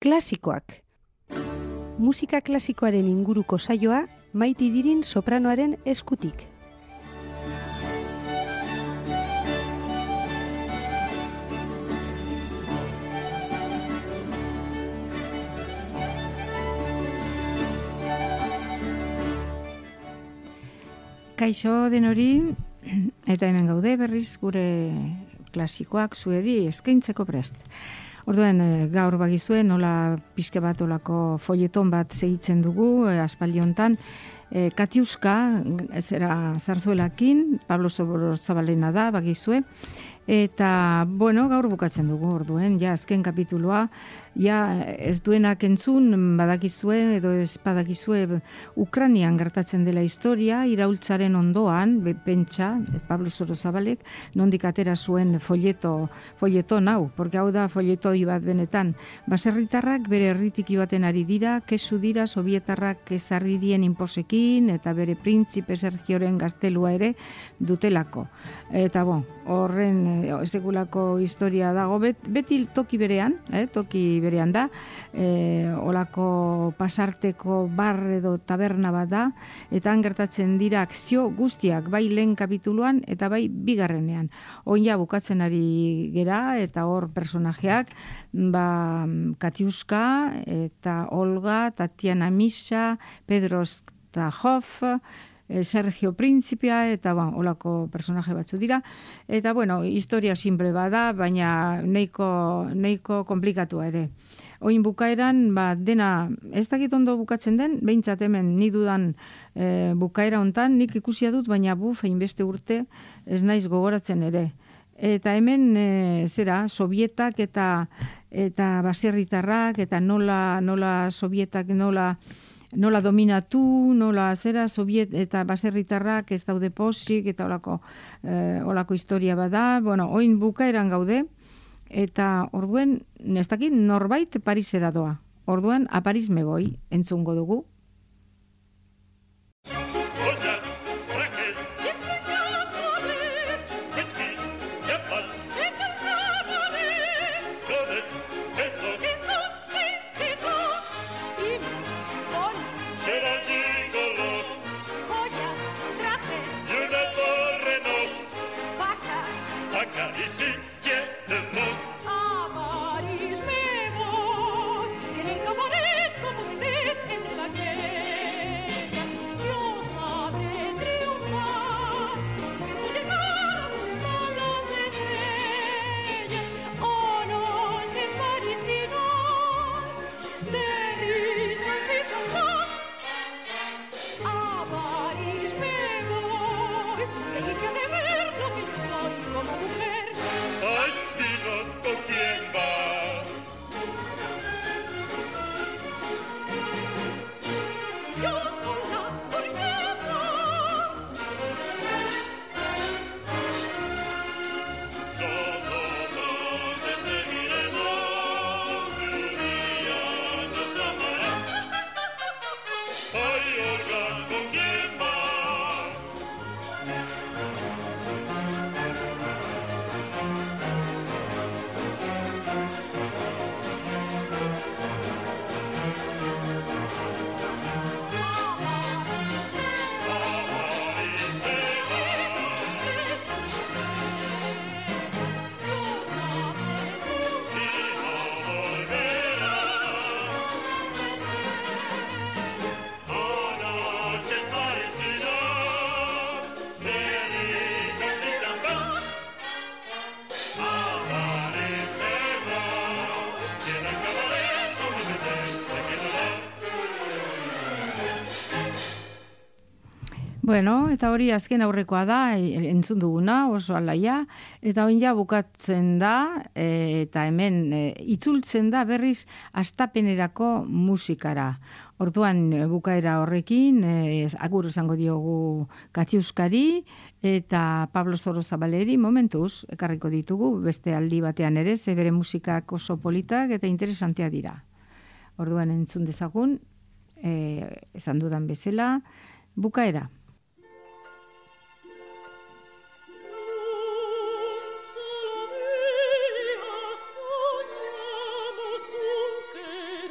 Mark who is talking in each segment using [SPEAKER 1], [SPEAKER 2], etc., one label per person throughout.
[SPEAKER 1] Klasikoak. Musika klasikoaren inguruko saioa Maite Idirin sopranoaren eskutik.
[SPEAKER 2] Kaixo denori, eta hemen gaude berriz gure klasikoak zuedi eskaintzeko prest. Orduan, gaur bagizue nola pixke bat olako folleton bat segitzen dugu, aspaldi hontan, Katiuska, zera zarzuelakin, Pablo Zabalena da, bagizue, eta, bueno, gaur bukatzen dugu, orduen, ja, azken kapituloa, ja, ez duenak entzun, badakizue, edo ez badakizue, Ukranian gertatzen dela historia, iraultzaren ondoan, pentsa, Pablo Zabalek, nondik atera zuen folleton hau, porque hau da folletoi bat benetan, baserritarrak bere herritik joaten ari dira, kesu dira, sovietarrak ezarri dien inposekin, eta bere printzipe Sergioren gaztelua ere dutelako. Eta bon, horren sekulako historia dago, beti toki berean da, olako pasarteko bar edo taberna bat da, eta han gertatzen dira akzio guztiak, bai lehen kapituluan eta bai bigarrenean. Oin bukatzen ari gera, eta hor personajeak, Katiuska, eta Olga, Tatiana Misha, Pedro Stajov, Sergio Principia, eta olako personaje batzu dira. Eta, bueno, historia simple bada, baina neiko komplikatua ere. Oin bukaeran, dena, ez dakit ondo bukatzen den, behintzat hemen ni dudan bukaera hontan, nik ikusia dut, baina hainbeste urte ez naiz gogoratzen ere. Eta hemen, sovietak eta baserritarrak, eta nola sovietak nola dominatu, nola soviet eta baserritarrak ez daude posik, eta olako historia bada. Bueno, oin bukaeran gaude, eta orduen, ez dakit norbait Parisera doa. Orduan, a Paris me voy, entzungo dugu. Bueno, eta hori azken aurrekoa da, entzun duguna, oso alaia, eta oin bukatzen da, eta hemen itzultzen da berriz astapenerako musikara. Orduan bukaera horrekin, agur esango diogu Katiuskari, eta Pablo Zabaleri momentuz ekarriko ditugu, beste aldi batean ere, ze bere musikak oso politak eta interesantea dira. Orduan entzun dezagun, esan dudan bezala, bukaera.
[SPEAKER 3] Sognamos un che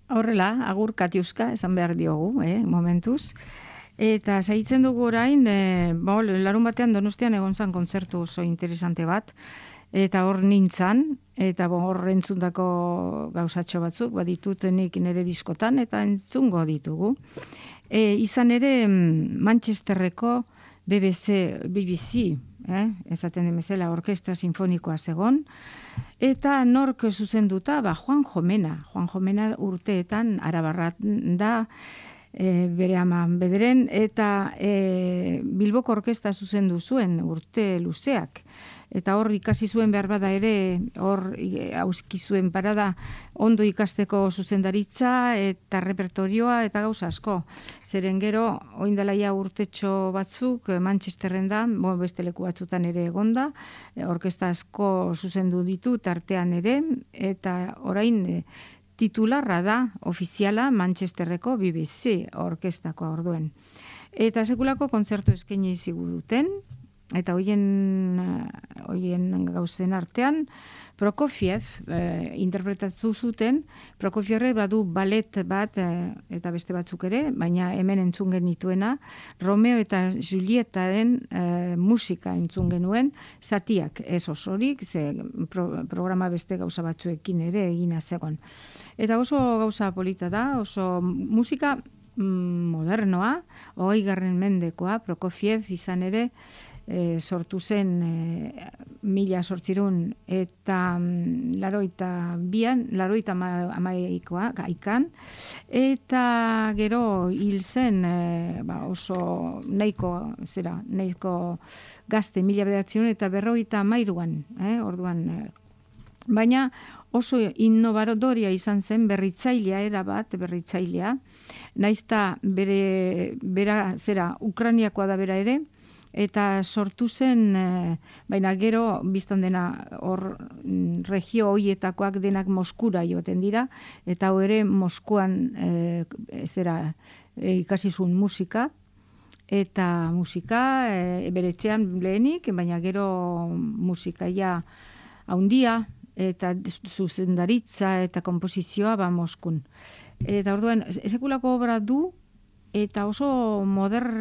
[SPEAKER 2] Horrela, agur Katiuska, esan behar diogu, momentuz. Eta zaitzen dugu orain, larun batean Donostian egon zan kontzertu oso interesante bat, eta hor nintzan, eta hor entzundako gauzatxo batzuk, baditut nik nire diskotan, eta entzungo ditugu. Izan ere, Manchesterreko BBC, esaten demezela, orkestra sinfonikoa zegon, eta nork zuzenduta, Juan Jomena. Juan Jomena urteetan arabarrat da, bere ama bederen, eta Bilboko orkestra zuzendu zuen urte luzeak. Eta hor ikasi zuen behar bada ere, hor hauski zuen parada ondo ikasteko zuzendaritza eta repertorioa eta gauza asko. Zeren gero, oindalaia urtetxo batzuk, Manchesterren da, beste leku batzutan ere egonda, orkestra asko zuzendu ditu tartean ere, eta orain titularra da, ofiziala, Manchesterreko BBC orkestako orduen. Eta sekulako kontzertu eskaini ziguten, eta hoien gauzen artean, Prokofiev interpretatu zuten, Prokofievre badu ballet bat, eta beste batzuk ere, baina hemen entzun genituena, Romeo eta Julietaren musika entzun genuen, zatiak ez osorik, ze programa beste gauza batzuekin ere egina zegoen. Eta oso gauza polita da, oso musika modernoa, 20. mendekoa, Prokofiev izan ere, sortu zen 1800 eta 82 gaikan, eta gero hil zen oso nahiko gazte 1953an, orduan, baina oso innovadoria izan zen, berritzailea, naizta bera Ukrainiakoa da bera ere, eta sortu zen, baina gero, biztan dena, hor regio hoietakoak denak Moskura joaten dira, eta hor ere Moskuan ikasi zuen musika, eta musika beretxean lehenik, baina gero musikaia haundia, eta zuzendaritza eta komposizioa Moskun. Eta orduan, sekulako obra du, eta oso